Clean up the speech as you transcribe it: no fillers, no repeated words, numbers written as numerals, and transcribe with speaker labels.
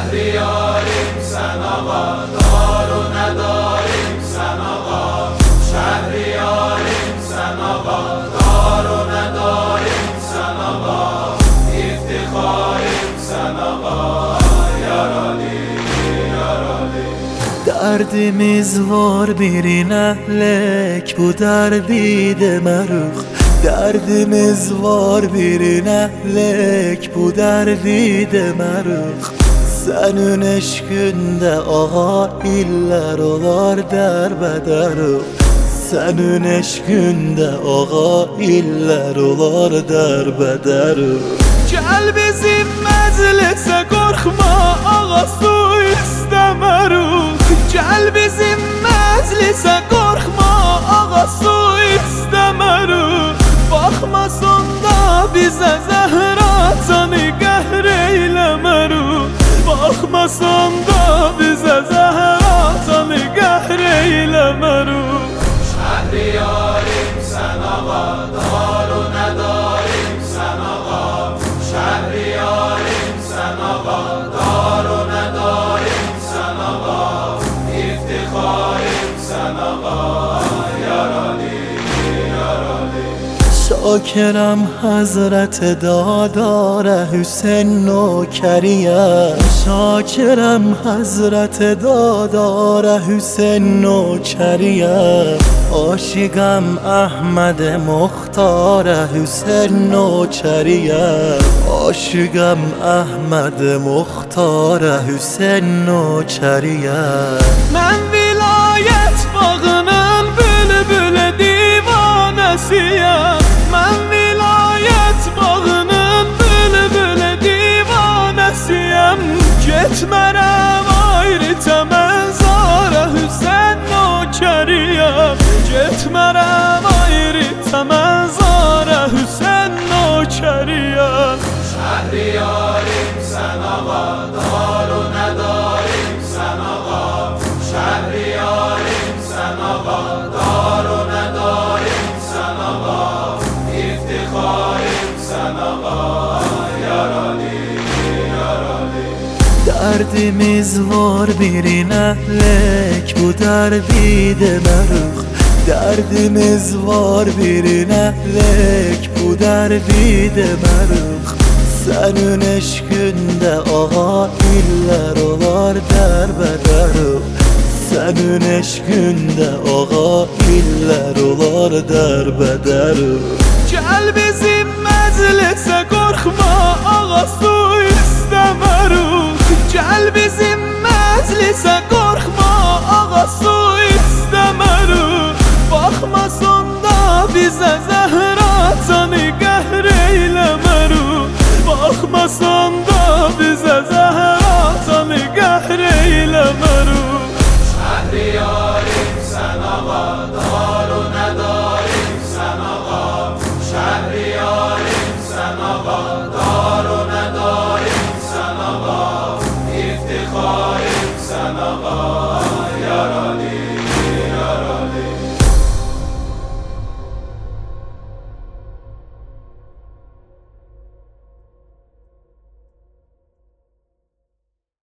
Speaker 1: شهریاریم سن آقا، دار و نداریم سن آقا. شهریاریم سن آقا، دار و نداریم سن آقا. افتخاریم سن آقا، یارالی یارالی.
Speaker 2: Derdimiz var birine lek, bu derdi demeruk. Derdimiz var birine lek, bu derdi demeruk. Senin eşkünde ağa iller olar derbederuk. Senin eşkünde ağa iller olar derbederuk. Gel bizim meclise, korkma ağa su istemeruk. Gel bizim meclise, korkma ağa su istemeruk. Bakmasın da bize Zehra, canı qəhr eyləmeruk. Bakmasın da bize Zehra, canı qəhr eyləmeruk.
Speaker 1: شهریاریم سن آقا، دار و نداریم سن آقا. شهریاریم سن آقا، دار و نداریم سن آقا. افتخاریم سن آقا، یارالی یارالی.
Speaker 2: شاکرم حضرت دادار حسین نوکریم. شاکرم حضرت دادار حسین نوکریم. عاشقم احمد مختار حسین نوکریم. عاشقم احمد مختار حسین نوکریم.
Speaker 1: من ولایت bağının bülbül divanəsiyəm. Mən vilayət bağının bülbül divanəsiyəm. Getmərəm ayrı təməzara, Hüseyn nökəriyəm. Getmərəm ayrı təməzara, Hüseyn nökəriyəm. Şəhriyarim sən ağa, dar و نداریم sən ağa. شهریاریم سن آقا، دار و نداریم سن آقا. افتخاریم سن آقا، یارالی یارالی.
Speaker 2: Derdimiz var birine lek, bu derdi demeruk. Derdimiz var birine lek, bu derdi demeruk. Senin eşkünde ağa iller olar derbederuk. Senin eşkünde ağa iller olar derbederuk.
Speaker 1: Gel bizim meclise, korkma ağa su istemeruk. Gel bizim meclise, korkma